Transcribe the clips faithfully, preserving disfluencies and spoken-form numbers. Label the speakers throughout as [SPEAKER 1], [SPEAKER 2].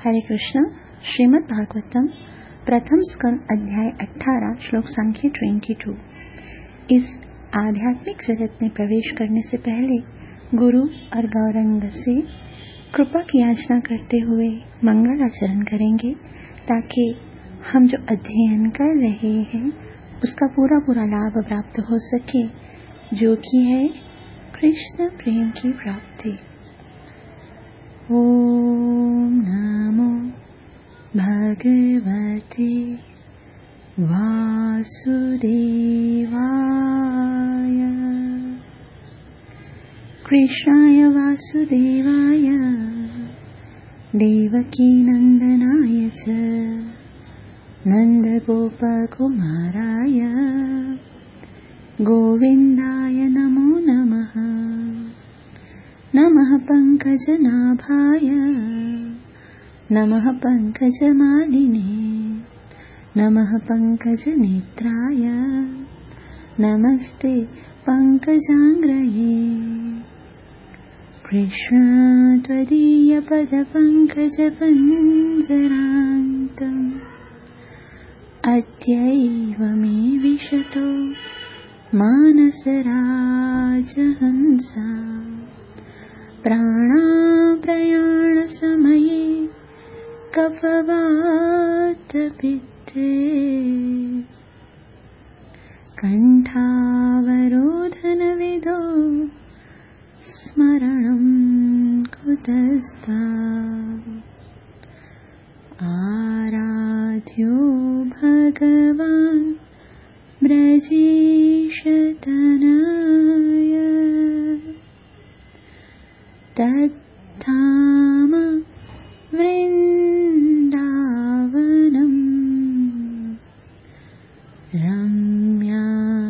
[SPEAKER 1] हरे कृष्ण। श्रीमद् भागवतम प्रथम स्कंद अध्याय अठारह श्लोक संख्या बाईस। इस आध्यात्मिक जगत में प्रवेश करने से पहले गुरु और गौरंग से कृपा की याचना करते हुए मंगल आचरण करेंगे ताकि हम जो अध्ययन कर रहे हैं उसका पूरा पूरा लाभ प्राप्त हो सके, जो कि है कृष्ण प्रेम की प्राप्ति। ओम नमो भगवते वासुदेवाय। कृष्णाय वासुदेवाय देवकी नंदनाय च नंदगोपकुमाराय गोविन्दाय नमो नमः। नमः पंकजनाभाय नमः पंकजमालिने नमः पंकजनेत्राय नमस्ते पंकजांग्रये। कृष्ण त्वदीय पदपङ्कजपञ्जरान्तम् अद्यैव मे विशतो मानसराजहंसा। प्राणाप्रयाणसमये कफवातपित्ते कण्ठावरोधनविधो स्मरणं कुतस्तात्। आराध्यो भगवान् ब्रजेशतनय तद्धाम वृन्दावनम् रम्या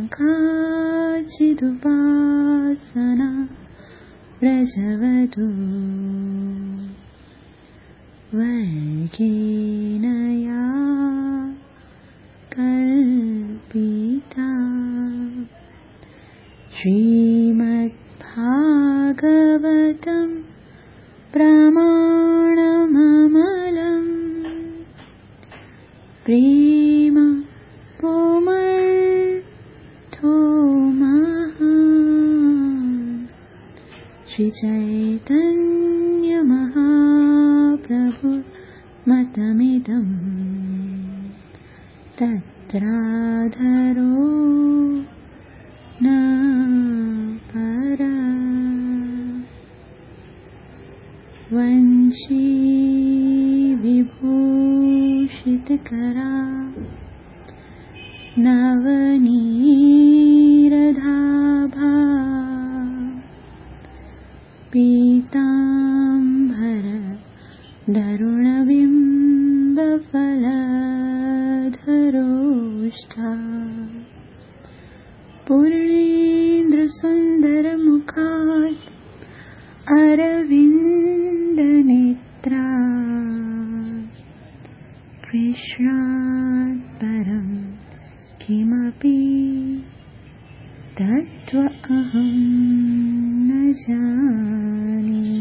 [SPEAKER 1] काचिदुपासना व्रजवधू वर्गेण या कल्पिता। श्रीमद्भागवतम् प्रमाणममलम् प्रेम पुमर्थो महान्। श्री चैतन्य महाप्रभु मतमिदम् तत्राधरो न परा। वंशी विभूषितकरा नवनीरदाभा पीताम्बर धरुणबिम्बफलधरोष्ठा। पूर्णेन्द्रसुन्दरमुखात् अरविन्दनेत्रा। कृष्णात् परं किमपि तत्त्वमहं न जाने।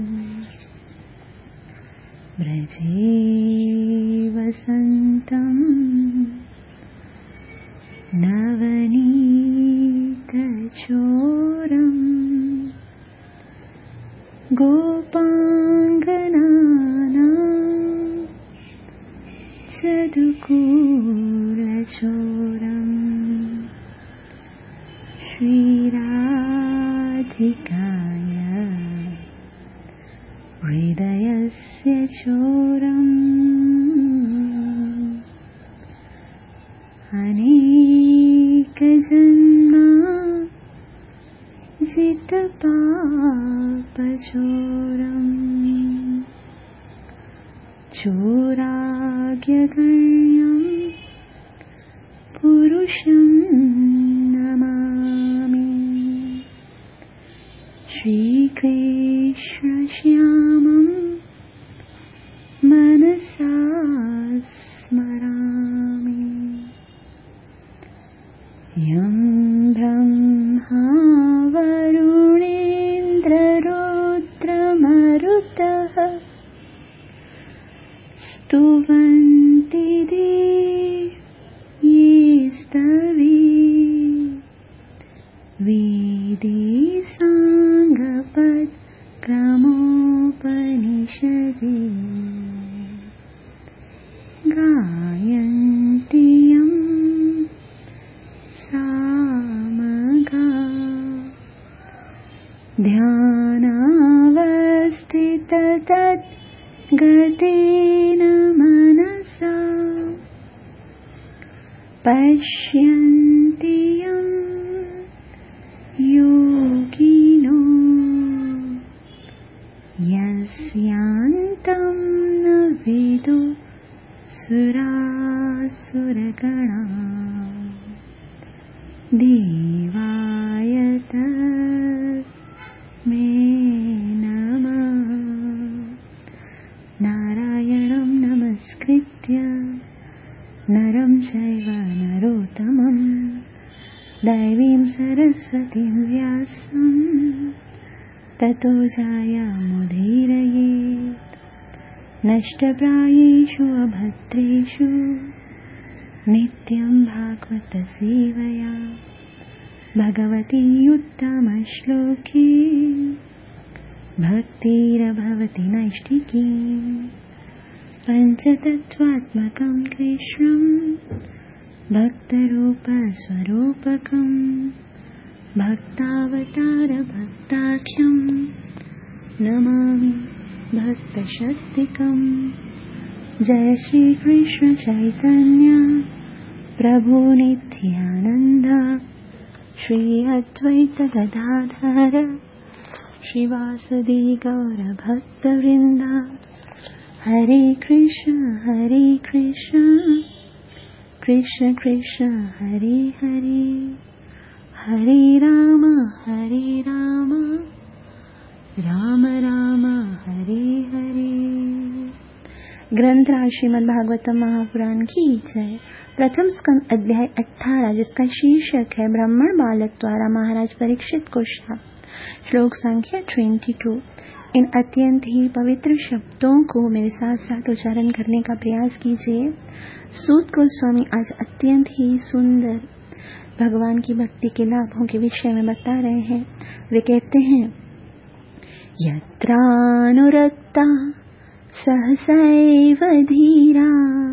[SPEAKER 1] ब्रजे वसन्तं नवनीतचोरम् गोपाङ्गनानां चतुकूलचोरम् श्रीराधिकाय हृदयस्य चोरम् अनेकजन्मा जितपापचोरम् चोराज्ञगण्यं पुरुषं नमामि। श्रीकृष्णश्यामं मनसा स्मरामि। यं ब्रह्मा वरुणेन्द्ररुद्रमरुतः स्तुवन्ति ये स्तवे वेदे साङ्गपद क्रमोपनिषदि गायन्ति यं सामगा ध्यानावस्थिततत् गतेन मनसा पश्यन्ति यं योगिनो यस्यान्तं न विदुः सुरासुरगणा देवाय तस्मै नमः। नारायणं नमस्कृत्य नरं चैव नरोत्तमं दैवीं सरस्वतीं व्यासं ततो जयमुदीरयेत्। नष्टप्रायेषु अभद्रेषु नित्यं भागवत सेवया भगवती उत्तमश्लोके भक्तिरभवति नैष्टिकी। पञ्चतत्त्वात्मकं कृष्णं भक्तरूपस्वरूपकं भक्तावतारभक्ताख्यं नमामि भक्तशक्तिकम्। जय श्री कृष्ण चैतन्य प्रभु नित्यानंद श्री अद्वैत गदाधर श्रीवासदि गौर भक्तवृंद। हरे कृष्ण हरे कृष्ण कृष्ण कृष्ण हरे हरे हरे राम हरे राम राम राम हरे हरे। ग्रंथराज श्रीमद् भागवतम महापुराण की जय। प्रथम स्कंद अध्याय अठारह, जिसका शीर्षक है ब्राह्मण बालक द्वारा महाराज परीक्षित को शाप। श्लोक संख्या बाईस। इन अत्यंत ही पवित्र शब्दों को मेरे साथ साथ उच्चारण करने का प्रयास कीजिए। सूत गोस्वामी आज अत्यंत ही सुंदर भगवान की भक्ति के लाभों के विषय में बता रहे हैं। वे कहते हैं, यत्रानुरक्ता सहसैव धीरा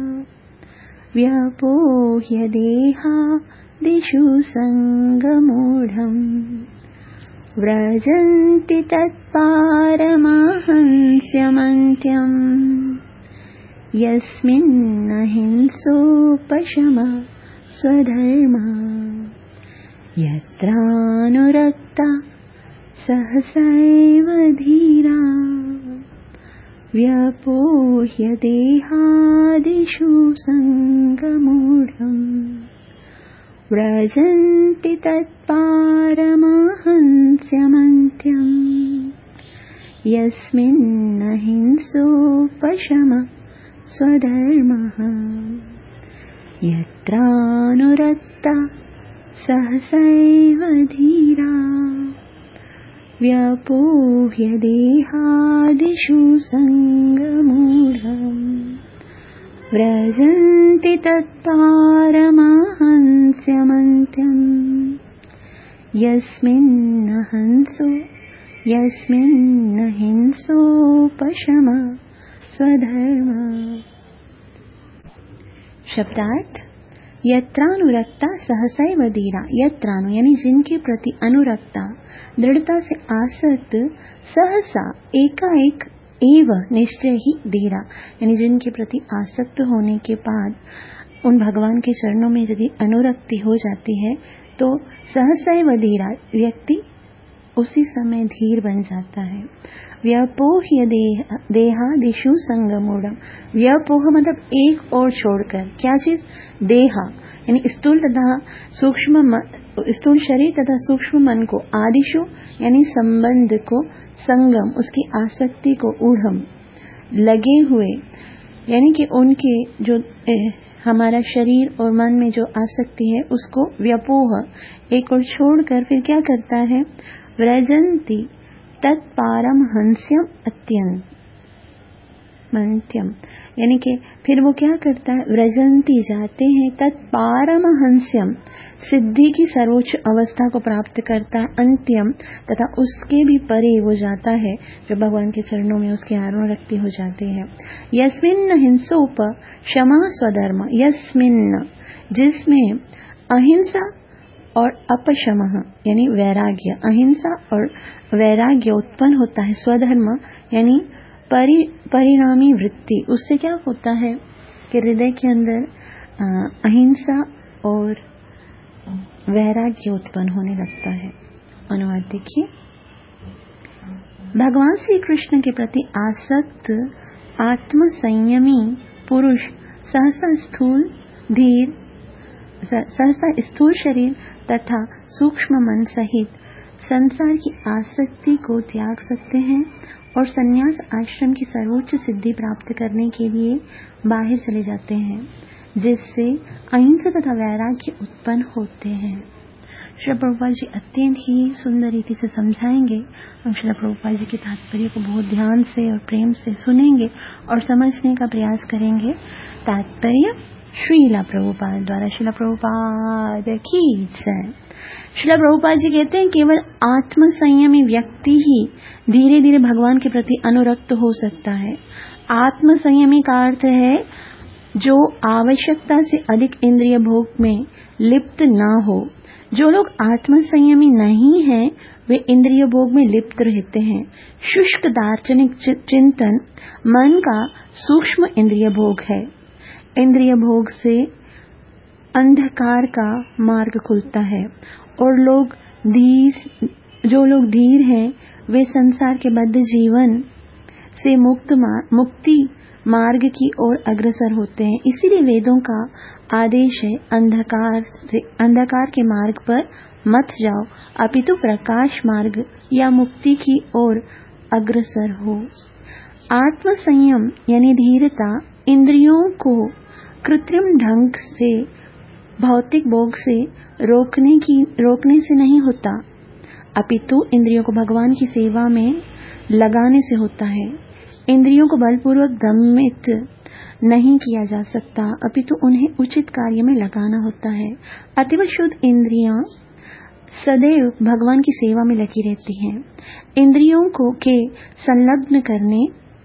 [SPEAKER 1] व्यपोह्य देहादिषु संगमूढम् व्रजन्ति तत्पारमहंस्यमन्त्यम् यस्मिन्न हिंसोपशमः स्वधर्मः। यत्रानुरक्ता सहसैव धीरा व्यपोह्य देहादिषु संगमूढम् व्रजन्ति तत्पारमहंस्यमन्त्यम् यस्मिन्न हिंसोपशमः स्वधर्मः। यत्रानुरक्ता सहसैव धीरा व्यपोह्य देहादिषु संगमूढम् व्रजन्ति तत्पारमहंस्यमन्त्यम् यस्मिन्न हंसो यस्मिन्न हिंसोपशमः स्वधर्मः। शब्दार्थ, यत्रानुरक्ता सहसैव धीरा। यत्रानु यानी जिनके प्रति अनुरक्ता दृढ़ता से आसक्त, सहसा एकाएक, एव निश्चय ही धीरा यानी जिनके प्रति आसक्त होने के बाद उन भगवान के चरणों में यदि अनुरक्ति हो जाती है तो सहसैव धीरा व्यक्ति उसी समय धीर बन जाता है। व्यपोह्य देह देहादिषु संगमूढ़। व्यपोह मतलब एक ओर छोड़कर, क्या चीज? देहा यानी स्थूल तथा सूक्ष्म, स्थूल शरीर तथा सूक्ष्म मन को, आदिशु यानी संबंध को, संगम उसकी आसक्ति को, ऊढ़म लगे हुए यानी कि उनके जो ए, हमारा शरीर और मन में जो आसक्ति है उसको व्यपोह एक और छोड़कर फिर क्या करता है? व्रजंती तत्पारमहंस्यम अत्यंत सूक्ष्मंत्यम, यानी कि फिर वो क्या करता है, व्रजंती जाते हैं तत्पारमहंस्यम, सिद्धि की सर्वोच्च अवस्था को प्राप्त करता है, अंत्यम तथा उसके भी परे वो जाता है जो भगवान के चरणों में उसके आरोह रक्ति हो जाते हैं। यस्मिन्न हिंसोप क्षमा स्वधर्म, यस्मिन्न जिसमें अहिंसा और अपशमः यानी वैराग्य, अहिंसा और वैराग्य उत्पन्न होता है, स्वधर्म यानी परि, परिणामी वृत्ति, उससे क्या होता है कि हृदय के अंदर अहिंसा और वैराग्य उत्पन्न होने लगता है। अनुवाद देखिए, भगवान श्री कृष्ण के प्रति आसक्त आत्म संयमी पुरुष सहसा स्थूल धीर सहसा स्थूल शरीर तथा सूक्ष्म मन सहित संसार की आसक्ति को त्याग सकते हैं और संन्यास आश्रम की सर्वोच्च सिद्धि प्राप्त करने के लिए बाहर चले जाते हैं, जिससे अहिंसा तथा वैराग्य उत्पन्न होते हैं। श्री प्रभुपाद जी अत्यंत ही सुंदर रीति से समझाएंगे। हम श्री प्रभुपाद जी के तात्पर्य को बहुत ध्यान से और प्रेम से सुनेंगे और समझने का प्रयास करेंगे। तात्पर्य श्रीला प्रभुपाद द्वारा। श्रीला प्रभुपाद की जय। श्रीला प्रभुपाद जी कहते हैं, केवल आत्म संयमी व्यक्ति ही धीरे धीरे भगवान के प्रति अनुरक्त हो सकता है। आत्म संयमी का अर्थ है जो आवश्यकता से अधिक इंद्रिय भोग में लिप्त न हो। जो लोग आत्म संयमी नहीं हैं वे इंद्रिय भोग में लिप्त रहते हैं। शुष्क दार्शनिक चिंतन मन का सूक्ष्म इंद्रिय भोग है। इंद्रिय भोग से अंधकार का मार्ग खुलता है और लोग धीर जो लोग धीर हैं वे संसार के बद्ध जीवन से मुक्त मुक्ति मार्ग की ओर अग्रसर होते हैं। इसीलिए वेदों का आदेश है, अंधकार से अंधकार के मार्ग पर मत जाओ, अपितु प्रकाश मार्ग या मुक्ति की ओर अग्रसर हो। आत्म संयम यानी धीरता इंद्रियों को कृत्रिम ढंग से भौतिक भोग से रोकने की रोकने से नहीं होता, अपितु इंद्रियों को भगवान की सेवा में लगाने से होता है। इंद्रियों को बलपूर्वक दमित नहीं किया जा सकता, अपितु उन्हें उचित कार्य में लगाना होता है। अतीव शुद्ध इंद्रियां सदैव भगवान की सेवा में लगी रहती हैं। इंद्रियों को के संलग्न करने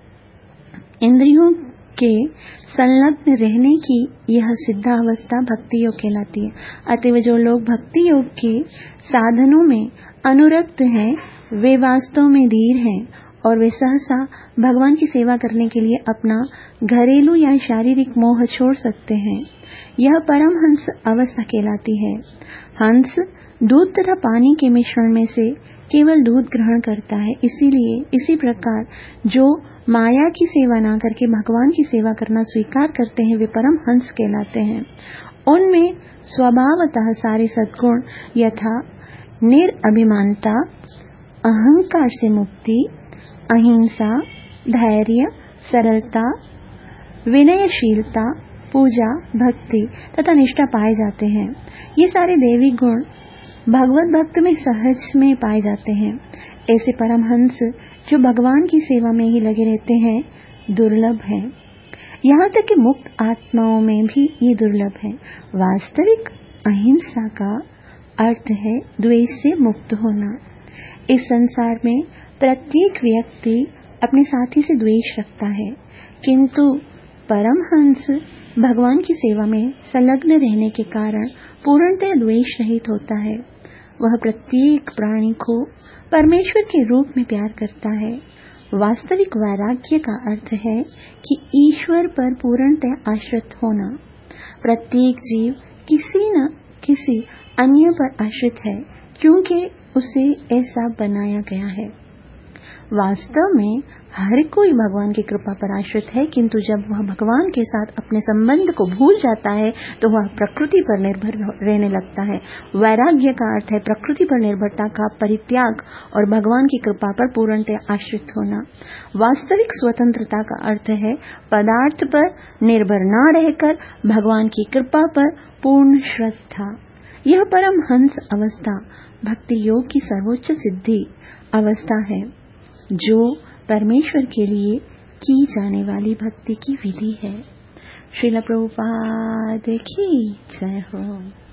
[SPEAKER 1] इंद्रियों के संलग्न रहने की यह सिद्धावस्था भक्ति योग कहलाती है। अतएव जो लोग भक्ति योग के साधनों में अनुरक्त हैं वे वास्तव में धीर हैं और वे सहसा भगवान की सेवा करने के लिए अपना घरेलू या शारीरिक मोह छोड़ सकते हैं। यह परमहंस अवस्था कहलाती है। हंस दूध तथा पानी के मिश्रण में से केवल दूध ग्रहण करता है, इसीलिए इसी प्रकार जो माया की सेवा ना करके भगवान की सेवा करना स्वीकार करते हैं वे परम हंस कहलाते हैं। उनमें स्वभावतः सारे सद्गुण यथा निरअभिमानता, अहंकार से मुक्ति, अहिंसा, धैर्य, सरलता, विनयशीलता, पूजा, भक्ति तथा निष्ठा पाए जाते हैं। ये सारे दैवी गुण भगवत भक्त में सहज में पाए जाते हैं। ऐसे परमहंस जो भगवान की सेवा में ही लगे रहते हैं दुर्लभ हैं। यहाँ तक कि मुक्त आत्माओं में भी ये दुर्लभ है। वास्तविक अहिंसा का अर्थ है द्वेष से मुक्त होना। इस संसार में प्रत्येक व्यक्ति अपने साथी से द्वेष रखता है, किंतु परमहंस भगवान की सेवा में संलग्न रहने के कारण पूर्णतः द्वेष रहित होता है। वह प्रत्येक प्राणी को परमेश्वर के रूप में प्यार करता है। वास्तविक वैराग्य का अर्थ है कि ईश्वर पर पूर्णतः आश्रित होना। प्रत्येक जीव किसी न किसी अन्य पर आश्रित है क्योंकि उसे ऐसा बनाया गया है। वास्तव में हर कोई भगवान की कृपा पर आश्रित है, किंतु जब वह भगवान के साथ अपने संबंध को भूल जाता है तो वह प्रकृति पर निर्भर रहने लगता है। वैराग्य का अर्थ है प्रकृति पर निर्भरता का परित्याग और भगवान की कृपा पर पूर्णतः आश्रित होना। वास्तविक स्वतंत्रता का अर्थ है पदार्थ पर निर्भर न रहकर भगवान की कृपा पर पूर्ण श्रद्धा। यह परम हंस अवस्था भक्ति योग की सर्वोच्च सिद्धि अवस्था है जो परमेश्वर के लिए की जाने वाली भक्ति की विधि है। श्रील प्रभुपाद की जय हो।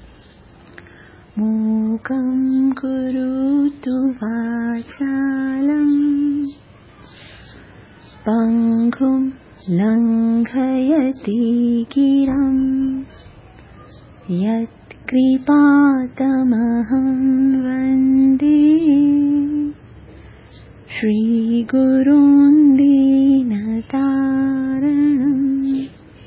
[SPEAKER 1] मूकं करोतु वाचालं पङ्गुं लङ्घयति गिरं यत्कृपातमहं वन्दे श्रीगुरुं दीनतारणम्।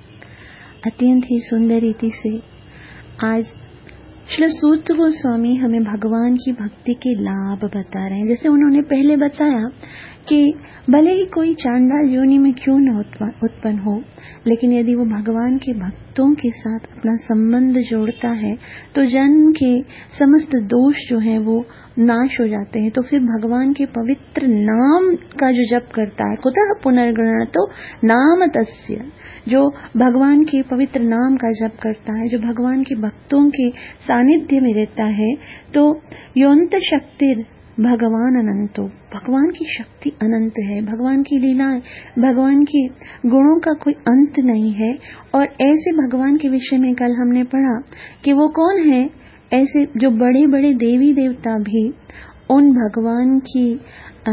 [SPEAKER 1] अत्यंत ही सुंदर रीति से आज श्री सूत गोस्वामी हमें भगवान की भक्ति के लाभ बता रहे हैं। जैसे उन्होंने पहले बताया कि भले ही कोई चांडाल योनि में क्यों न उत्पन्न हो, लेकिन यदि वो भगवान के भक्तों के साथ अपना संबंध जोड़ता है तो जन्म के समस्त दोष जो हैं वो नाश हो जाते हैं। तो फिर भगवान के पवित्र नाम का जो जप करता है, कुतः पुनर्गणना तो नाम तस्य, जो भगवान के पवित्र नाम का जप करता है, जो भगवान के भक्तों के सानिध्य में रहता है, तो योन्त शक्तिर भगवान अनंतो, भगवान की शक्ति अनंत है, भगवान की लीलाएं, भगवान के गुणों का कोई अंत नहीं है। और ऐसे भगवान के विषय में कल हमने पढ़ा कि वो कौन है, ऐसे जो बड़े बड़े देवी देवता भी उन भगवान की आ,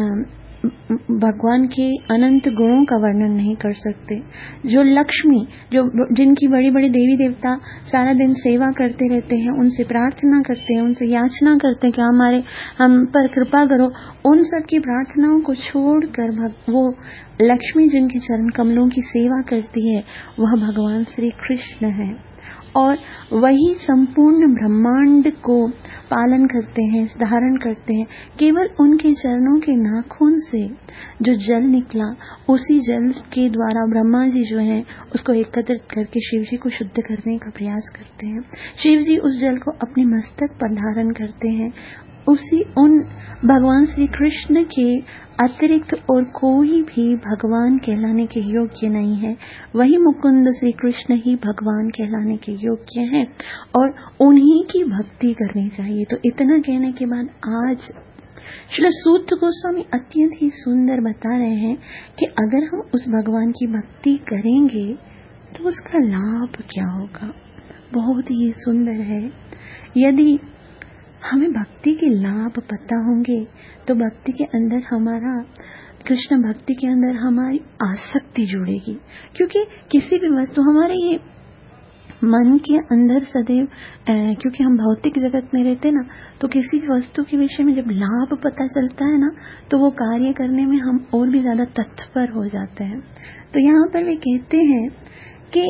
[SPEAKER 1] भगवान के अनंत गुणों का वर्णन नहीं कर सकते। जो लक्ष्मी, जो जिनकी बड़ी बड़ी देवी देवता सारा दिन सेवा करते रहते हैं, उनसे प्रार्थना करते हैं, उनसे याचना करते हैं कि हमारे हम पर कृपा करो, उन सब की प्रार्थनाओं को छोड़कर वो लक्ष्मी जिनके चरण कमलों की सेवा करती है, वह भगवान श्री कृष्ण है। और वही संपूर्ण ब्रह्मांड को पालन करते हैं, धारण करते हैं। केवल उनके चरणों के नाखून से जो जल निकला, उसी जल के द्वारा ब्रह्मा जी जो हैं उसको एकत्रित करके शिव जी को शुद्ध करने का प्रयास करते हैं। शिव जी उस जल को अपने मस्तक पर धारण करते हैं। उसी उन भगवान श्री कृष्ण के अतिरिक्त और कोई भी भगवान कहलाने के योग्य नहीं है। वही मुकुंद श्री कृष्ण ही भगवान कहलाने के योग्य हैं और उन्हीं की भक्ति करनी चाहिए। तो इतना कहने के बाद आज श्री सूत गोस्वामी अत्यंत ही सुंदर बता रहे हैं कि अगर हम उस भगवान की भक्ति करेंगे तो उसका लाभ क्या होगा। बहुत ही सुंदर है। यदि हमें भक्ति के लाभ पता होंगे तो भक्ति के अंदर हमारा कृष्ण भक्ति के अंदर हमारी आसक्ति जुड़ेगी। क्योंकि किसी भी वस्तु हमारे ये मन के अंदर सदैव, क्योंकि हम भौतिक जगत में रहते ना, तो किसी वस्तु के विषय में जब लाभ पता चलता है ना, तो वो कार्य करने में हम और भी ज्यादा तत्पर हो जाते हैं। तो यहाँ पर वे कहते हैं कि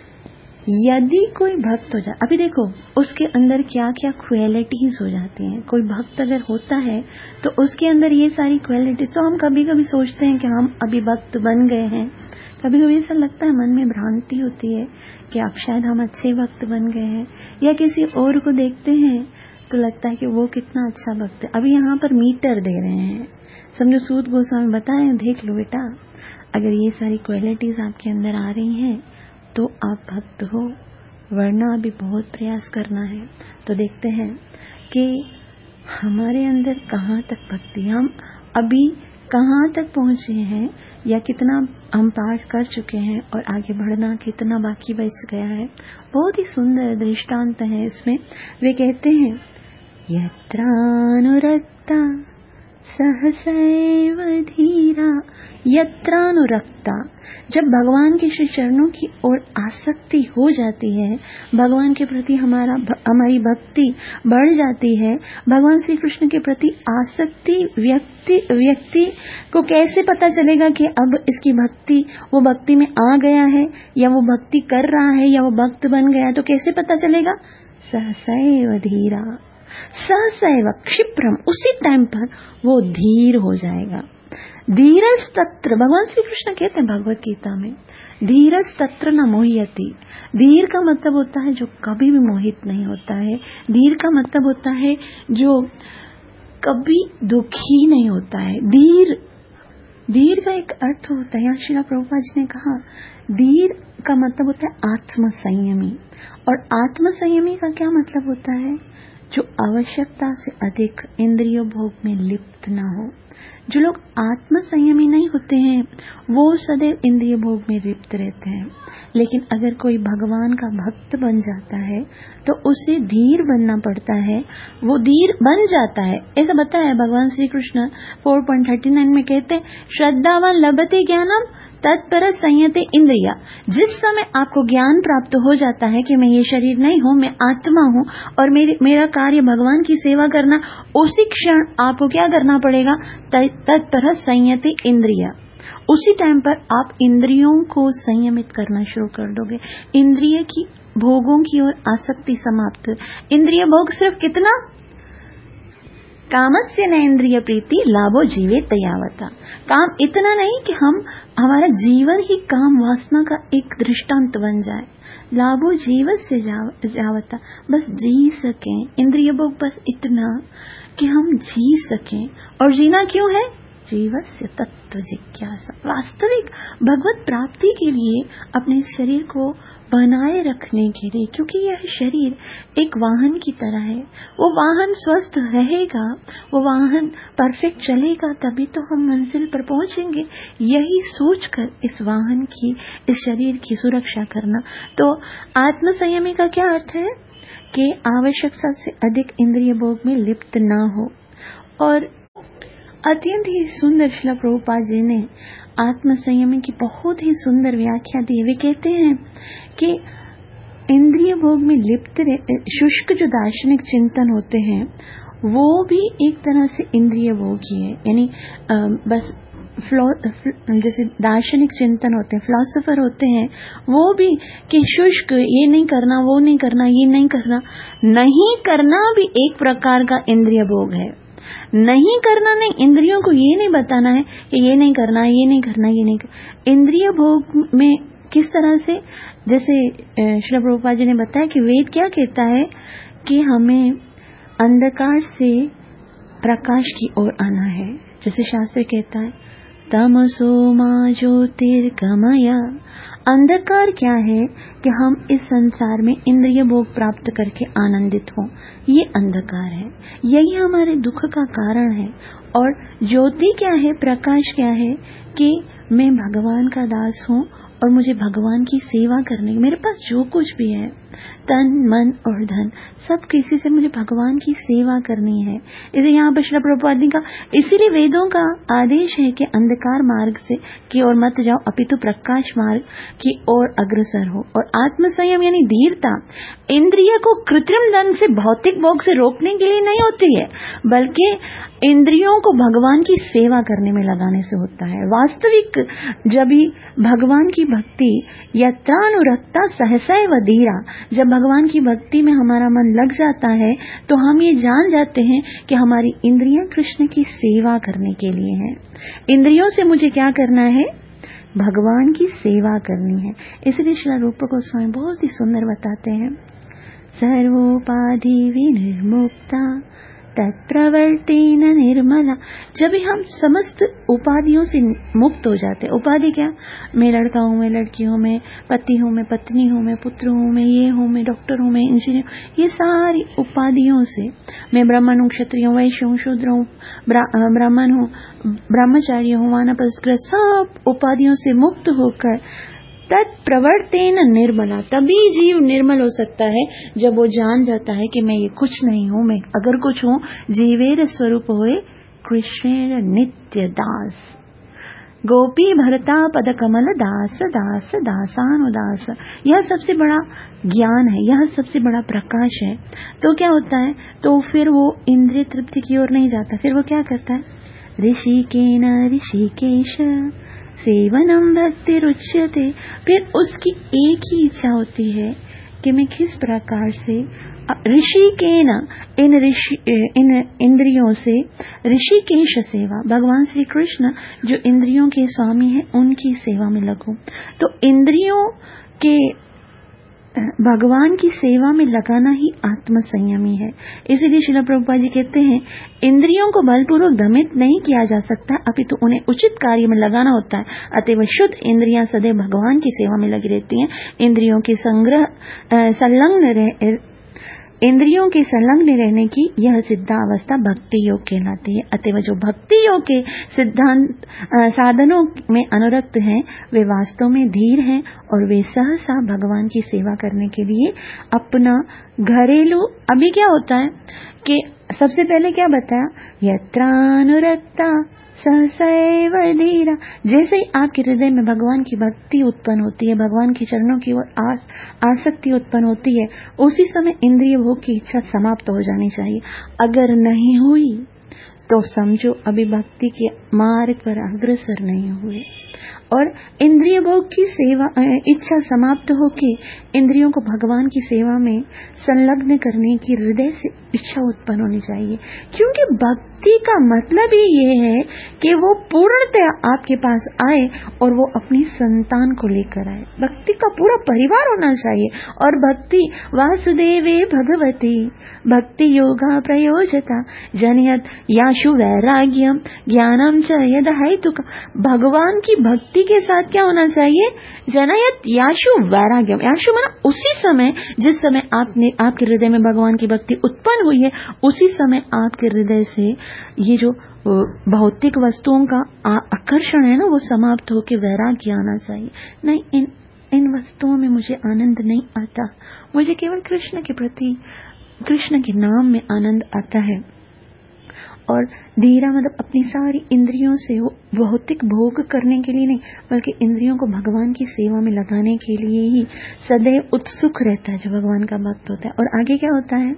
[SPEAKER 1] यदि कोई भक्त हो जाए, अभी देखो उसके अंदर क्या क्या क्वालिटीज हो जाती हैं। कोई भक्त अगर होता है तो उसके अंदर ये सारी क्वालिटीज, तो हम कभी कभी सोचते हैं कि हम अभी भक्त बन गए हैं। कभी कभी ऐसा लगता है, मन में भ्रांति होती है कि अब शायद हम अच्छे भक्त बन गए हैं, या किसी और को देखते हैं तो लगता है कि वो कितना अच्छा भक्त है। अभी यहाँ पर मीटर दे रहे हैं, समझो सूत गोस्वामी बताए, देख लो बेटा, अगर ये सारी क्वालिटीज आपके अंदर आ रही हैं तो आप भक्त हो, वरना अभी बहुत प्रयास करना है। तो देखते हैं कि हमारे अंदर कहाँ तक भक्ति, हम अभी कहाँ तक पहुँचे हैं या कितना हम पार कर चुके हैं और आगे बढ़ना कितना बाकी बच गया है। बहुत ही सुंदर दृष्टांत है इसमें। वे कहते हैं यत्रानुरक्ता सहसैव धीरा, यत्रानुरक्ता, जब भगवान के श्री चरणों की ओर आसक्ति हो जाती है, भगवान के प्रति हमारा हमारी भक्ति बढ़ जाती है, भगवान श्री कृष्ण के प्रति आसक्ति व्यक्ति व्यक्ति को कैसे पता चलेगा कि अब इसकी भक्ति, वो भक्ति में आ गया है या वो भक्ति कर रहा है या वो भक्त बन गया है, तो कैसे पता चलेगा। सहसैव धीरा, सहसैव क्षिप्रम, उसी टाइम पर वो धीर हो जाएगा। धीरज तत्र, भगवान श्री कृष्ण कहते हैं भगवत गीता में, धीरज तत्र न मोह्यति। धीर का मतलब होता है जो कभी भी मोहित नहीं होता है। धीर का मतलब होता है जो कभी दुखी नहीं होता है। धीर धीर का एक अर्थ होता है, यहाँ श्रील प्रभुपाद जी ने कहा, धीर का मतलब होता है आत्म संयमी। और आत्म संयमी का क्या मतलब होता है, जो आवश्यकता से अधिक इंद्रिय भोग में लिप्त ना हो। जो लोग आत्म संयमी नहीं होते हैं वो सदैव इंद्रिय भोग में लिप्त रहते हैं। लेकिन अगर कोई भगवान का भक्त बन जाता है तो उसे धीर बनना पड़ता है, वो धीर बन जाता है। ऐसा बताया भगवान श्री कृष्ण चार पॉइंट थर्टी नाइन में कहते हैं, श्रद्धावान लभते ज्ञानम तत्पर संयते इंद्रिया। जिस समय आपको ज्ञान प्राप्त हो जाता है कि मैं ये शरीर नहीं हूँ, मैं आत्मा हूँ और मेरे मेरा कार्य भगवान की सेवा करना, उसी क्षण आपको क्या करना पड़ेगा, तत्पर संयते इंद्रिया। उसी टाइम पर आप इंद्रियों को संयमित करना शुरू कर दोगे। इंद्रिय की भोगों की ओर आसक्ति समाप्त। इंद्रिय भोग सिर्फ कितना, कामस्य न इंद्रिय प्रीति लाभो जीवे तयावता। काम इतना नहीं कि हम हमारा जीवन ही काम वासना का एक दृष्टांत बन जाए। लाभो जीवन से जावता, बस जी सकें। इंद्रिय भोग बस इतना कि हम जी सकें। और जीना क्यों है, जीवस्य तत्व जिज्ञासा। वास्तविक भगवत प्राप्ति के लिए अपने शरीर को बनाए रखने के लिए, क्योंकि यह शरीर एक वाहन की तरह है। वो वाहन स्वस्थ रहेगा, वो वाहन परफेक्ट चलेगा, तभी तो हम मंजिल पर पहुंचेंगे। यही सोचकर इस वाहन की, इस शरीर की सुरक्षा करना। तो आत्म संयमी का क्या अर्थ है कि आवश्यकता से अधिक इंद्रिय भोग में लिप्त ना हो। और अत्यंत ही सुंदर श्रील प्रभुपाद जी ने आत्म संयमी की बहुत ही सुंदर व्याख्या दी। वे कहते हैं कि इंद्रिय भोग में लिप्त शुष्क जो दार्शनिक चिंतन होते हैं वो भी एक तरह से इंद्रिय भोग ही है। यानी बस जैसे दार्शनिक चिंतन होते हैं, फिलोसोफर होते हैं, वो भी कि शुष्क, ये नहीं करना, वो नहीं करना, ये नहीं करना। नहीं करना भी एक प्रकार का इंद्रिय भोग है। नहीं करना नहीं, इंद्रियों को ये नहीं बताना है कि ये नहीं करना, ये नहीं करना, ये नहीं करना। इंद्रिय भोग में किस तरह से, जैसे श्री प्रभुपाद जी ने बताया कि वेद क्या कहता है कि हमें अंधकार से प्रकाश की ओर आना है। जैसे शास्त्र कहता है, तमसो मा ज्योतिर्गमय। अंधकार क्या है कि हम इस संसार में इंद्रिय भोग प्राप्त करके आनंदित हों, ये अंधकार है, यही हमारे दुख का कारण है। और ज्योति क्या है, प्रकाश क्या है कि मैं भगवान का दास हूँ और मुझे भगवान की सेवा करने, मेरे पास जो कुछ भी है, तन मन और धन, सब किसी से मुझे भगवान की सेवा करनी है। इसे यहाँ पर श्री प्रभुपाद ने कहा, इसीलिए वेदों का आदेश है कि अंधकार मार्ग से की ओर मत जाओ, अपितु प्रकाश मार्ग की ओर अग्रसर हो। और आत्म संयम यानी धीरता इंद्रिय को कृत्रिम धन से, भौतिक भोग से रोकने के लिए नहीं होती है, बल्कि इंद्रियों को भगवान की सेवा करने में लगाने से होता है। वास्तविक जब भी भगवान की भक्ति यत्रानुरक्ता सहसैव धीरा, जब भगवान की भक्ति में हमारा मन लग जाता है तो हम ये जान जाते हैं कि हमारी इंद्रियां कृष्ण की सेवा करने के लिए हैं। इंद्रियों से मुझे क्या करना है, भगवान की सेवा करनी है। इसलिए श्री रूप गोस्वामी बहुत ही सुंदर बताते हैं, सर्वोपाधि विनिर्मुक्ता तत्प्रवर्तेन निर्मला। जब भी हम समस्त उपाधियों से मुक्त हो जाते हैं, उपाधि क्या, मैं लड़का हूँ, मैं लड़की हूँ, मैं पति हूँ, मैं पत्नी हूँ, मैं पुत्र हूँ, मैं ये हूँ, मैं डॉक्टर हूँ, मैं इंजीनियर, ये सारी उपाधियों से, मैं ब्राह्मण हूँ, क्षत्रिय हूँ, वैश्य हूँ, शूद्र हूँ, ब्राह्मण हूँ, ब्रह्मचारी हूँ, वानप्रस्थ, सब उपाधियों से मुक्त होकर तत्प्रवर्तेन निर्मला, तभी जीव निर्मल हो सकता है जब वो जान जाता है कि मैं ये कुछ नहीं हूँ, मैं अगर कुछ हूँ, जीवेर स्वरूप होए कृष्णेर नित्य दास। गोपी भरता पद कमल दास दास दासानुदास, यह सबसे बड़ा ज्ञान है, यह सबसे बड़ा प्रकाश है। तो क्या होता है, तो फिर वो इंद्रिय तृप्ति की ओर नहीं जाता, फिर वो क्या करता है, ऋषिकेन ऋषिकेश सेवनम भक्ति रुच्यते। फिर उसकी एक ही इच्छा होती है कि मैं किस प्रकार से ऋषिकेन, इन ऋषि इन इंद्रियों से, ऋषिकेश सेवा, भगवान श्री कृष्ण जो इंद्रियों के स्वामी हैं उनकी सेवा में लगूं। तो इंद्रियों के भगवान की सेवा में लगाना ही आत्म संयमी है। इसीलिए श्रील प्रभुपाद जी कहते हैं, इंद्रियों को बलपूर्वक दमित नहीं किया जा सकता, अपितु उन्हें उचित कार्य में लगाना होता है। अतएव शुद्ध इंद्रियां सदैव भगवान की सेवा में लगी रहती हैं। इंद्रियों के संग्रह संलग्न रह इंद्रियों के संलग्न रहने की यह सिद्धावस्था भक्ति योग कहलाती है। अतएव जो भक्ति योग के सिद्धांत साधनों में अनुरक्त हैं वे वास्तव में धीर हैं और वे सहसा भगवान की सेवा करने के लिए अपना घरेलू, अभी क्या होता है कि सबसे पहले क्या बताया, यत्रानुरक्ता सहसैव धीरा। जैसे ही आपके हृदय में भगवान की भक्ति उत्पन्न होती है, भगवान के चरणों की ओर आसक्ति उत्पन्न होती है, उसी समय इंद्रिय भोग की इच्छा समाप्त हो जानी चाहिए। अगर नहीं हुई तो समझो अभी भक्ति के मार्ग पर अग्रसर नहीं हुए। और इंद्रिय भोग की सेवा इच्छा समाप्त होके इंद्रियों को भगवान की सेवा में संलग्न करने की हृदय से इच्छा उत्पन्न होनी चाहिए, क्योंकि भक्ति का मतलब ही ये है कि वो पूर्णतया आपके पास आए और वो अपनी संतान को लेकर आए। भक्ति का पूरा परिवार होना चाहिए। और भक्ति वासुदेवे भगवती भक्ति योगा प्रयोजता जनयत याशु वैराग्यम ज्ञानम च यद हेतुका। भगवान की भक्ति के साथ क्या होना चाहिए, जनयत याशु वैराग्यम। याशु माना उसी समय, जिस समय आपने आपके हृदय में भगवान की भक्ति उत्पन्न हुई है, उसी समय आपके हृदय से ये जो भौतिक वस्तुओं का आकर्षण है ना, वो समाप्त होकर वैराग्य आना चाहिए। नहीं, इन इन वस्तुओं में मुझे आनंद नहीं आता, मुझे केवल कृष्ण के प्रति, कृष्ण के नाम में आनंद आता है। और धीरा मतलब अपनी सारी इंद्रियों से वो भौतिक भोग करने के लिए नहीं, बल्कि इंद्रियों को भगवान की सेवा में लगाने के लिए ही सदैव उत्सुक रहता है जो भगवान का भक्त होता है। और आगे क्या होता है,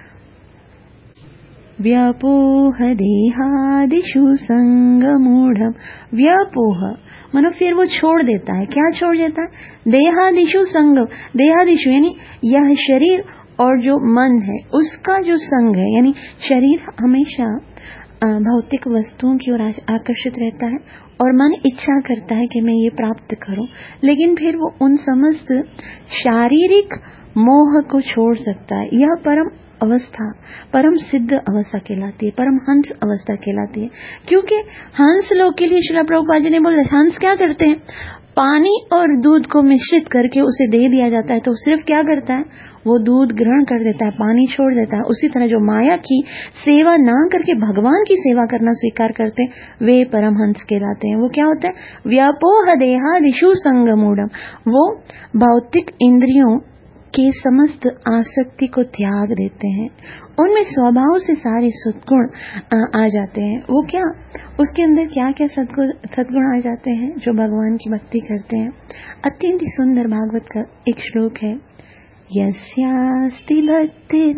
[SPEAKER 1] व्यापोह देहादिषु संगमूढ़म। व्यापोह मानो फिर वो छोड़ देता है। क्या छोड़ देता है, देहादिषु संगम। देहादिषु यानी यह शरीर और जो मन है उसका जो संग है, यानी शरीर हमेशा भौतिक वस्तुओं की ओर आकर्षित रहता है और मन इच्छा करता है कि मैं ये प्राप्त करूं, लेकिन फिर वो उन समस्त शारीरिक मोह को छोड़ सकता है। यह परम अवस्था परम सिद्ध अवस्था कहलाती है, परम हंस अवस्था कहलाती है। क्योंकि हंस लोग के लिए श्रील प्रभुपाद जी ने बोला, हंस क्या करते हैं, पानी और दूध को मिश्रित करके उसे दे दिया जाता है तो सिर्फ क्या करता है, वो दूध ग्रहण कर देता है, पानी छोड़ देता है। उसी तरह जो माया की सेवा ना करके भगवान की सेवा करना स्वीकार करते हैं वे परमहंस कहलाते हैं। वो क्या होता है, व्यापोह देहादिषु संगमूढ़म। वो भौतिक इंद्रियों के समस्त आसक्ति को त्याग देते हैं, उनमें स्वभाव से सारे सद्गुण आ जाते हैं। वो क्या, उसके अंदर क्या क्या सद्गुण सद्गुण आ जाते हैं जो भगवान की भक्ति करते हैं। अत्यंत सुंदर भागवत का एक श्लोक है, यस्यास्ति भक्तिर्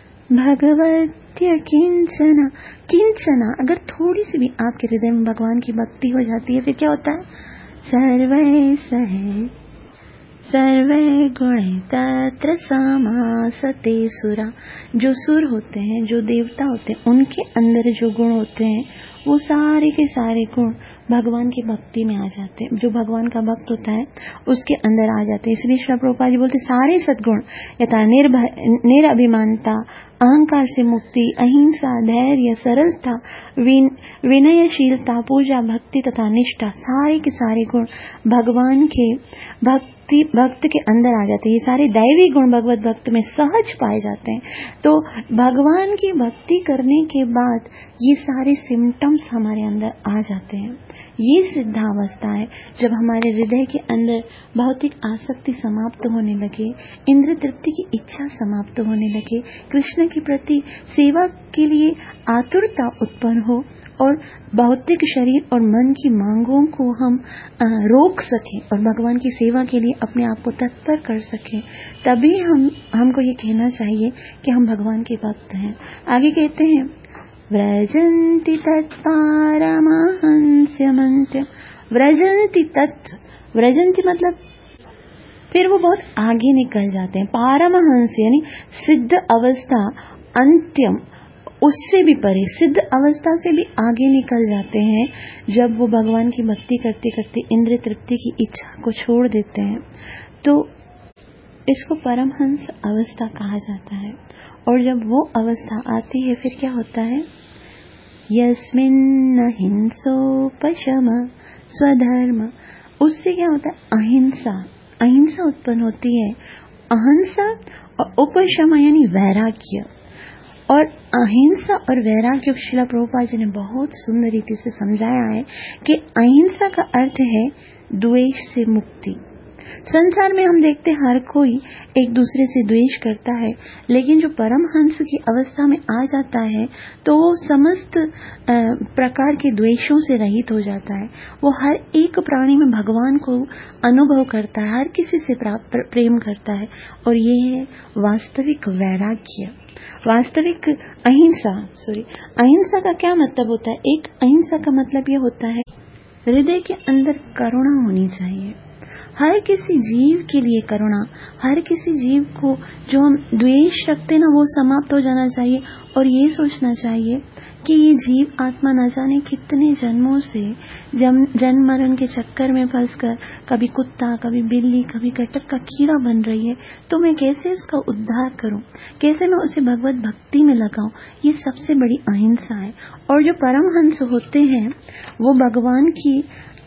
[SPEAKER 1] भगवत्य किंचना। किंचना अगर थोड़ी सी भी आपके हृदय में भगवान की भक्ति हो जाती है, फिर क्या होता है, सर्वै सहे सर्वे गुण तत्र समासते सुरा। जो सुर होते हैं, जो देवता होते हैं, उनके अंदर जो गुण होते हैं वो सारे के सारे गुण भगवान की भक्ति में आ जाते हैं। जो भगवान का भक्त होता है उसके अंदर आ जाते हैं। इसलिए श्री प्रभुपाद जी बोलते सारे सद्गुण यथा निर्भय निरभिमानता, अहंकार से मुक्ति, अहिंसा, धैर्य, सरलता, विनयशीलता, पूजा, भक्ति तथा निष्ठा, सारे के सारे गुण भगवान के भक्ति भक्त के अंदर आ जाते हैं। ये सारे दैवी गुण भगवत भक्त में सहज पाए जाते हैं। तो भगवान की भक्ति करने के बाद ये सारे सिम्टम्स हमारे अंदर आ जाते हैं। ये सिद्धावस्था है जब हमारे हृदय के अंदर भौतिक आसक्ति समाप्त होने लगे, इंद्र तृप्ति की इच्छा समाप्त होने लगे, कृष्ण के प्रति सेवा के लिए आतुरता उत्पन्न हो और भौतिक शरीर और मन की मांगों को हम आ, रोक सकें और भगवान की सेवा के लिए अपने आप को तत्पर कर सकें, तभी हम हमको ये कहना चाहिए कि हम भगवान के भक्त हैं। आगे कहते हैं, व्रजन्ति तत्पारमहंस्यमन्त्यम्। व्रजन्ति तत्, व्रजन्ति मतलब फिर वो बहुत आगे निकल जाते हैं। पारमहंस यानी सिद्ध अवस्था, अंत्यम उससे भी परे, सिद्ध अवस्था से भी आगे निकल जाते हैं जब वो भगवान की भक्ति करते करते इंद्र तृप्ति की इच्छा को छोड़ देते हैं। तो इसको परमहंस अवस्था कहा जाता है। और जब वो अवस्था आती है फिर क्या होता है, यस्मिन् अहिंसोपशम स्वधर्म। उससे क्या होता है, अहिंसा अहिंसा उत्पन्न होती है। अहिंसा और उपशम यानी वैराग्य। और अहिंसा और वैराग्य श्रील प्रभुपाद जी ने बहुत सुंदर रीति से समझाया है कि अहिंसा का अर्थ है द्वेष से मुक्ति। संसार में हम देखते हर कोई एक दूसरे से द्वेष करता है, लेकिन जो परमहंस की अवस्था में आ जाता है तो वो समस्त प्रकार के द्वेषों से रहित हो जाता है। वो हर एक प्राणी में भगवान को अनुभव करता है, हर किसी से प्रेम करता है, और ये है वास्तविक वैराग्य, वास्तविक अहिंसा। सॉरी, अहिंसा का क्या मतलब होता है? एक अहिंसा का मतलब ये होता है हृदय के अंदर करुणा होनी चाहिए, हर किसी जीव के लिए करुणा, हर किसी जीव को जो हम द्वेष रखते ना वो समाप्त हो जाना चाहिए, और ये सोचना चाहिए कि ये जीव आत्मा न जाने कितने जन्मों से जन्म मरण के चक्कर में फंसकर कभी कुत्ता, कभी बिल्ली, कभी कटक का कीड़ा बन रही है, तो मैं कैसे इसका उद्धार करूं, कैसे मैं उसे भगवत भक्ति में लगाऊं। ये सबसे बड़ी अहिंसा है। और जो परमहंस होते हैं वो भगवान की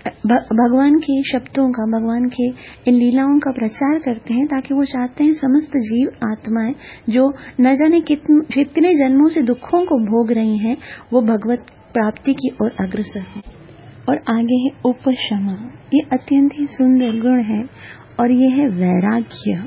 [SPEAKER 1] भगवान के शब्दों का, भगवान के इन लीलाओं का प्रचार करते हैं, ताकि वो चाहते हैं समस्त जीव आत्माएं जो न जाने कितने जन्मों से दुखों को भोग रही हैं वो भगवत प्राप्ति की ओर अग्रसर हो। और आगे है उपशम, ये अत्यंत ही सुंदर गुण है, और ये है वैराग्य।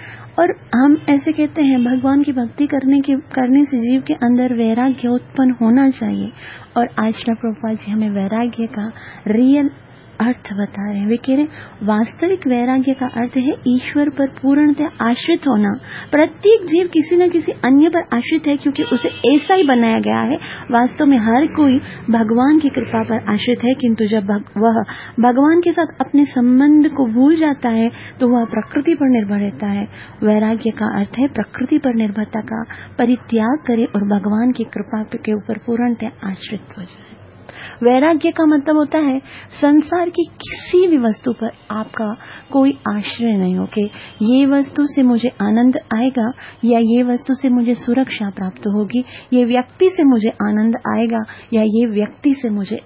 [SPEAKER 1] और हम ऐसे कहते हैं भगवान की भक्ति करने के करने से जीव के अंदर वैराग्य उत्पन्न होना चाहिए, और आज श्रील प्रभुपाद जी हमें वैराग्य का रियल अर्थ बता रहे हैं। वे कह रहे हैं वास्तविक वैराग्य का अर्थ है ईश्वर पर पूर्णतः आश्रित होना। प्रत्येक जीव किसी न किसी अन्य पर आश्रित है, क्योंकि उसे ऐसा ही बनाया गया है। वास्तव में हर कोई भगवान की कृपा पर आश्रित है, किंतु जब भग, वह भगवान के साथ अपने संबंध को भूल जाता है तो वह प्रकृति पर निर्भर रहता है। वैराग्य का अर्थ है प्रकृति पर निर्भरता का परित्याग करे और भगवान की कृपा के ऊपर पूर्णतः आश्रित हो जाए। वैराग्य का मतलब होता है संसार की किसी भी वस्तु पर आपका कोई आश्रय नहीं हो कि ये वस्तु से मुझे आनंद आएगा, या ये वस्तु से मुझे सुरक्षा प्राप्त होगी, ये व्यक्ति से मुझे आनंद आएगा, या ये व्यक्ति से मुझे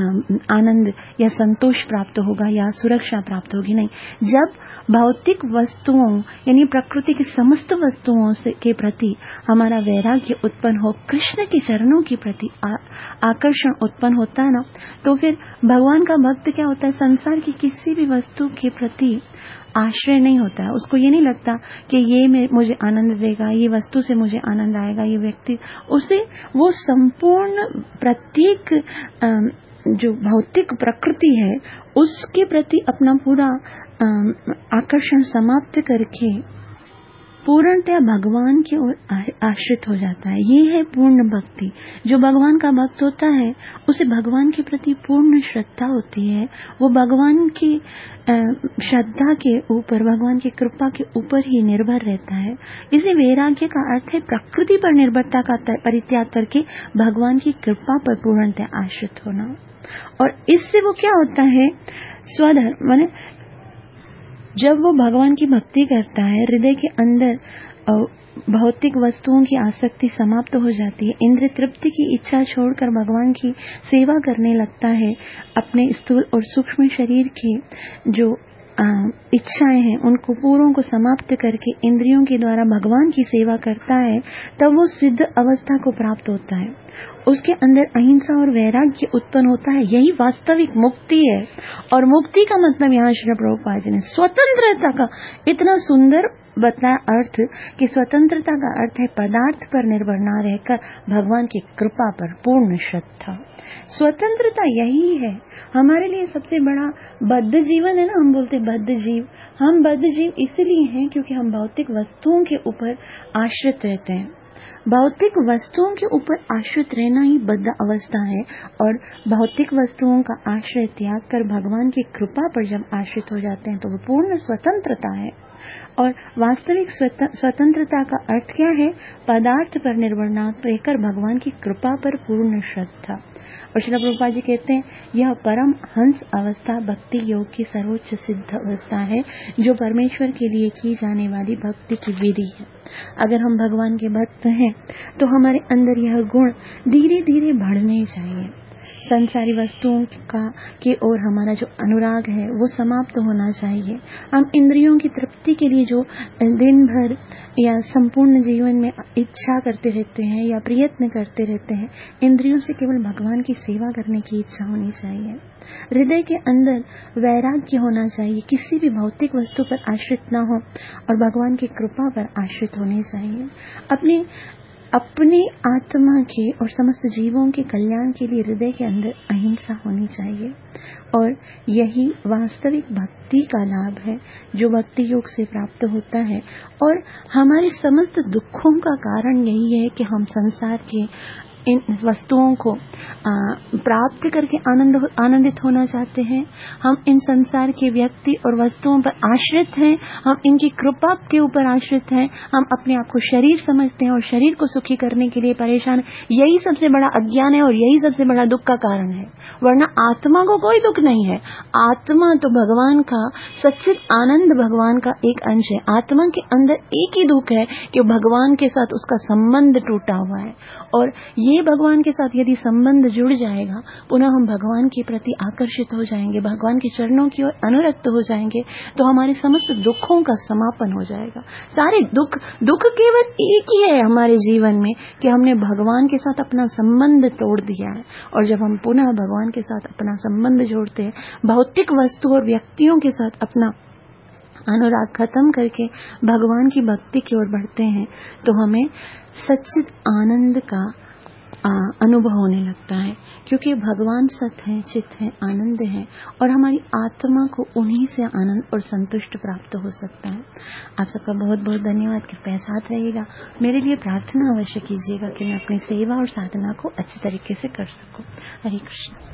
[SPEAKER 1] आनंद या संतोष प्राप्त होगा या सुरक्षा प्राप्त होगी। नहीं, जब भौतिक वस्तुओं यानी प्रकृति की समस्त वस्तुओं से के प्रति हमारा वैराग्य उत्पन्न हो, कृष्ण के चरणों के प्रति आ, आकर्षण उत्पन्न होता है ना, तो फिर भगवान का भक्त क्या होता है, संसार की किसी भी वस्तु के प्रति आश्रय नहीं होता है। उसको ये नहीं लगता कि ये मुझे आनंद देगा, ये वस्तु से मुझे आनंद आएगा, ये व्यक्ति, उसे वो संपूर्ण प्रत्येक जो भौतिक प्रकृति है उसके प्रति अपना पूरा आकर्षण समाप्त करके पूर्णतः भगवान की ओर आश्रित हो जाता है। ये है पूर्ण भक्ति। जो भगवान का भक्त होता है उसे भगवान के प्रति पूर्ण श्रद्धा होती है, वो भगवान की श्रद्धा के ऊपर, भगवान की कृपा के ऊपर ही निर्भर रहता है। इसे वैराग्य का अर्थ है प्रकृति पर निर्भरता का परित्याग करके भगवान की कृपा पर पूर्णतः आश्रित होना। और इससे वो क्या होता है, स्वधर्म माने जब वो भगवान की भक्ति करता है, हृदय के अंदर भौतिक वस्तुओं की आसक्ति समाप्त हो जाती है, इंद्रिय तृप्ति की इच्छा छोड़कर भगवान की सेवा करने लगता है, अपने स्थूल और सूक्ष्म शरीर के जो इच्छाएं हैं उनको पूरों को समाप्त करके इंद्रियों के द्वारा भगवान की सेवा करता है, तब वो सिद्ध अवस्था को प्राप्त होता है। उसके अंदर अहिंसा और वैराग्य उत्पन्न होता है। यही वास्तविक मुक्ति है। और मुक्ति का मतलब यहाँ श्री प्रभुपाद जी ने स्वतंत्रता का इतना सुंदर बताया अर्थ कि स्वतंत्रता का अर्थ है पदार्थ पर निर्भर न रहकर भगवान की कृपा पर पूर्ण श्रद्धा। स्वतंत्रता यही है हमारे लिए सबसे बड़ा बद्ध जीवन है ना, हम बोलते बद्ध जीव। हम बद्ध जीव इसलिए हैं क्योंकि हम भौतिक वस्तुओं के ऊपर आश्रित रहते हैं। भौतिक वस्तुओं के ऊपर आश्रित रहना ही बद्ध अवस्था है, और भौतिक वस्तुओं का आश्रय त्याग कर भगवान की कृपा पर जब आश्रित हो जाते हैं तो वो पूर्ण स्वतंत्रता है। और वास्तविक स्वतंत्रता का अर्थ क्या है, पदार्थ पर निर्भर न रहकर भगवान की कृपा पर पूर्ण श्रद्धा। और श्रील प्रभुपाद जी कहते हैं यह परम हंस अवस्था भक्ति योग की सर्वोच्च सिद्ध अवस्था है, जो परमेश्वर के लिए की जाने वाली भक्ति की विधि है। अगर हम भगवान के भक्त हैं तो हमारे अंदर यह गुण धीरे धीरे बढ़ने चाहिए। संसारी वस्तुओं का की ओर हमारा जो अनुराग है वो समाप्त होना चाहिए। हम इंद्रियों की तृप्ति के लिए जो दिन भर या संपूर्ण जीवन में इच्छा करते रहते हैं या प्रयत्न करते रहते हैं, इंद्रियों से केवल भगवान की सेवा करने की इच्छा होनी चाहिए। हृदय के अंदर वैराग्य होना चाहिए, किसी भी भौतिक वस्तु पर आश्रित न हो और भगवान की कृपा पर आश्रित होने चाहिए। अपने अपनी आत्मा के और समस्त जीवों के कल्याण के लिए हृदय के अंदर अहिंसा होनी चाहिए और यही वास्तविक भक्ति का लाभ है जो भक्ति योग से प्राप्त होता है। और हमारे समस्त दुखों का कारण यही है कि हम संसार के इन वस्तुओं को आ, प्राप्त करके आनंद आनंदित होना चाहते हैं। हम इन संसार के व्यक्ति और वस्तुओं पर आश्रित हैं, हम इनकी कृपा के ऊपर आश्रित हैं। हम अपने आप को शरीर समझते हैं और शरीर को सुखी करने के लिए परेशान। यही सबसे बड़ा अज्ञान है और यही सबसे बड़ा दुख का कारण है, वरना आत्मा को कोई दुख नहीं है। आत्मा तो भगवान का सच्चिद आनंद, भगवान का एक अंश है। आत्मा के अंदर एक ही दुख है कि भगवान के साथ उसका संबंध टूटा हुआ है, और ये भगवान के साथ यदि संबंध जुड़ जाएगा, पुनः हम भगवान के प्रति आकर्षित हो जाएंगे, भगवान के चरणों की ओर अनुरक्त हो जाएंगे, तो हमारे समस्त दुखों का समापन हो जाएगा। सारे दुख दुख केवल एक ही है हमारे जीवन में कि हमने भगवान के साथ अपना संबंध तोड़ दिया है। और जब हम पुनः भगवान के साथ अपना संबंध जोड़ते हैं, भौतिक वस्तु और व्यक्तियों के साथ अपना अनुराग खत्म करके भगवान की भक्ति की ओर बढ़ते हैं, तो हमें सच्चिद आनंद का आ, अनुभव होने लगता है, क्योंकि भगवान सत है, चित है, आनंद है, और हमारी आत्मा को उन्हीं से आनंद और संतुष्ट प्राप्त हो सकता है। आप सबका बहुत बहुत धन्यवाद। कृपया साथ रहिएगा। मेरे लिए प्रार्थना अवश्य कीजिएगा कि मैं अपनी सेवा और साधना को अच्छी तरीके से कर सकूं। हरे कृष्ण।